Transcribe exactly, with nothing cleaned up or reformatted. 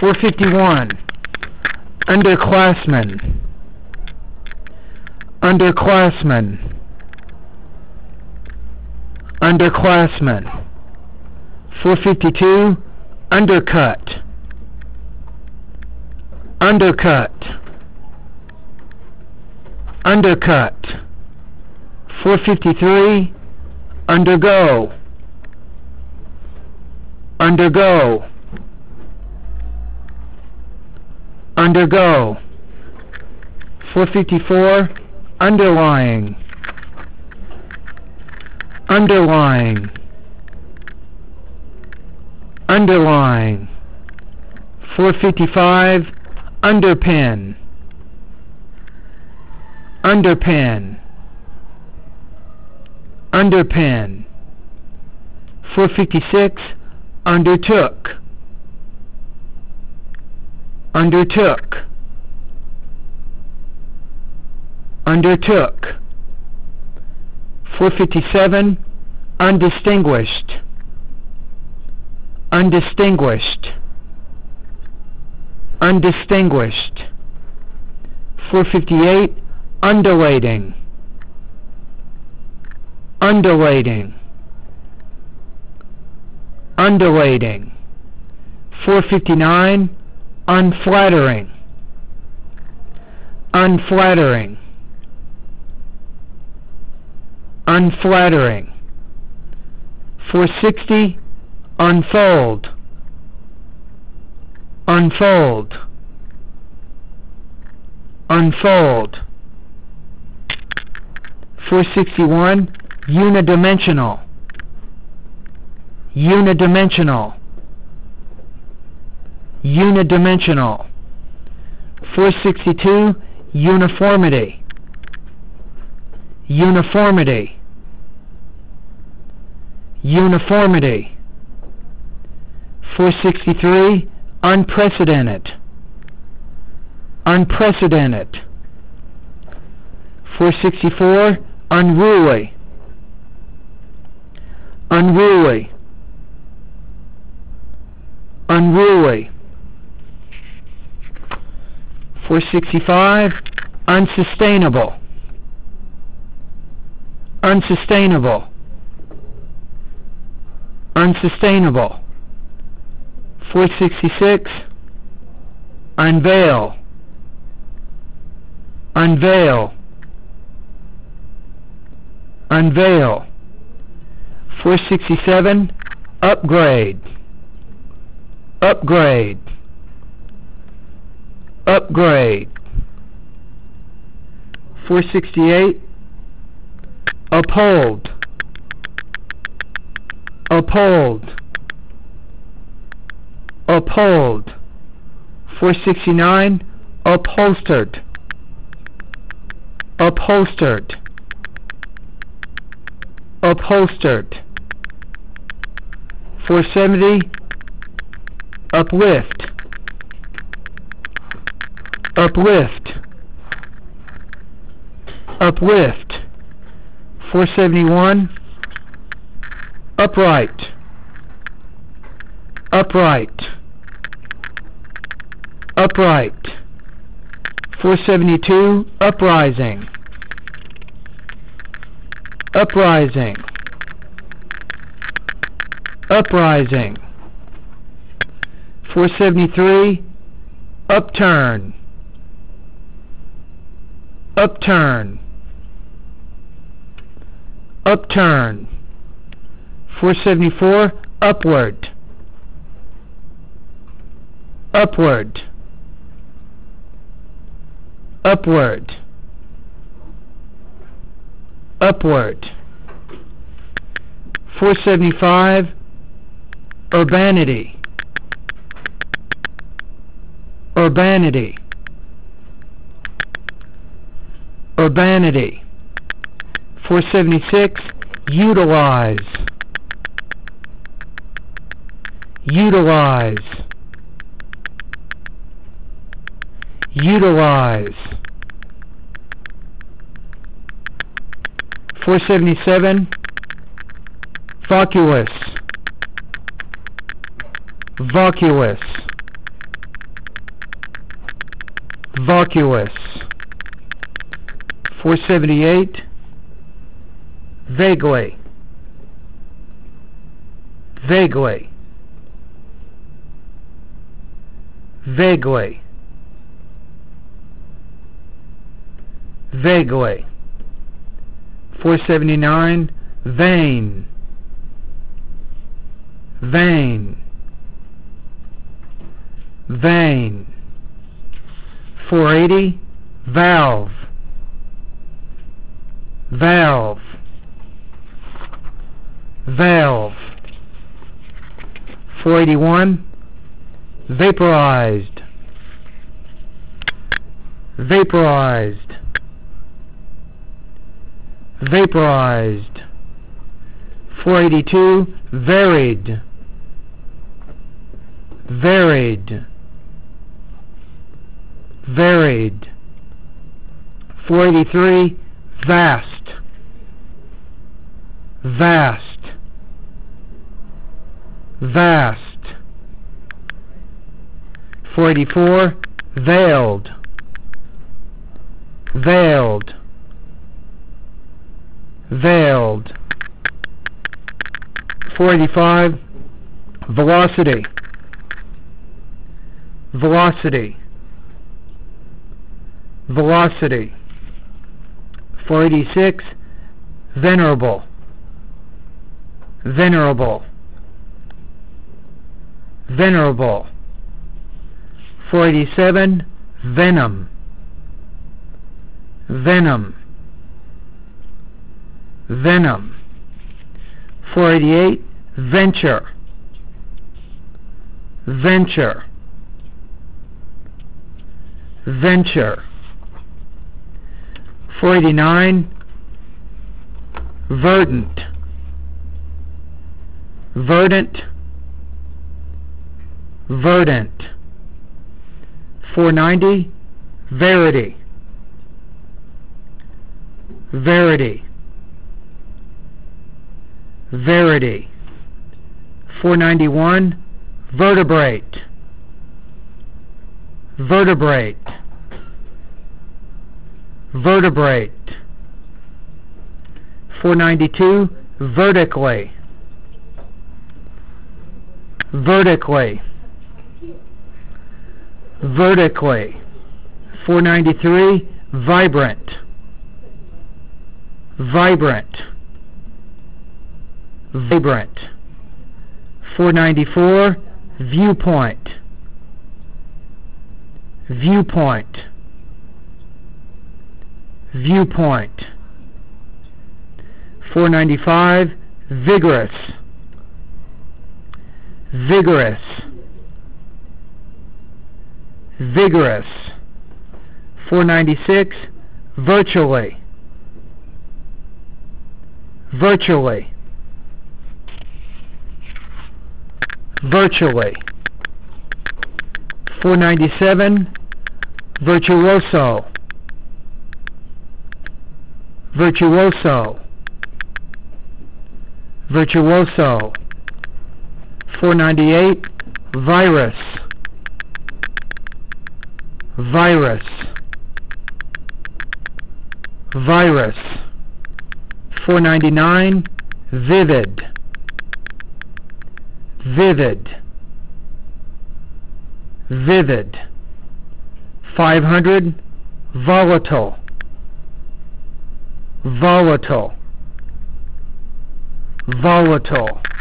four fifty-one, underclassmen, underclassmen, underclassmen. four fifty-two, undercut, undercut, undercut. four fifty-three, undergo, undergo, undergo. four fifty-four, underlying, underlying, underlying. four fifty-five, underpin, underpin, underpin. four fifty-six, undertook, undertook, undertook. four fifty-seven, undistinguished, undistinguished, undistinguished. four fifty-eight, undulating, undulating, undulating. four fifty-nine, unflattering, unflattering, unflattering. four sixty, unfold, unfold, unfold. four sixty-one, unidimensional, unidimensional, unidimensional. four sixty-two, uniformity, uniformity, uniformity. four sixty-three, unprecedented, unprecedented. four sixty-four, unruly, unruly, unruly. four sixty-five, unsustainable, unsustainable, unsustainable. four sixty-six, unveil, unveil, unveil. four sixty-seven, upgrade, upgrade, upgrade. four sixty-eight, uphold, uphold, uphold. four sixty-nine, upholstered, upholstered, upholstered. four seventy, uplift, uplift, uplift. four seventy-one, upright, upright, upright. four seventy-two, uprising, uprising, uprising. four seventy-three, upturn, upturn, upturn. four seventy-four, upward, upward, upward, upward. four seventy-five, urbanity, urbanity, urbanity. four seventy-six, utilize, utilize, utilize. four seventy-seven, vacuous, vacuous, vacuous. four seventy-eight, vaguely, vaguely, vaguely, vaguely. four seventy-nine, vain, vain, vain. four eighty, valve, valve, valve. four eighty-one, vaporized, vaporized, vaporized. four eighty-two, varied, varied, varied. four eighty-three, vast, vast, vast. four eighty-four, veiled, veiled, veiled. four eighty-five, velocity, velocity, velocity. four eighty-six, venerable, venerable, venerable. four eighty-seven, venom, venom, venom. four eighty-eight, venture, venture, venture. four eighty-nine, verdant, verdant, verdant. four ninety, verity, verity, verity. four ninety-one, vertebrate, vertebrate, vertebrate. four ninety-two, vertically, vertically, vertically. four ninety-three, vibrant, vibrant, vibrant. four ninety-four, viewpoint, viewpoint, viewpoint. four ninety-five, vigorous, vigorous, vigorous. four ninety-six, virtually, virtually, virtually. four ninety-seven, virtuoso, virtuoso, virtuoso. four ninety-eight, virus, virus, virus. four ninety-nine, vivid, vivid, vivid. five hundred, volatile, volatile, volatile.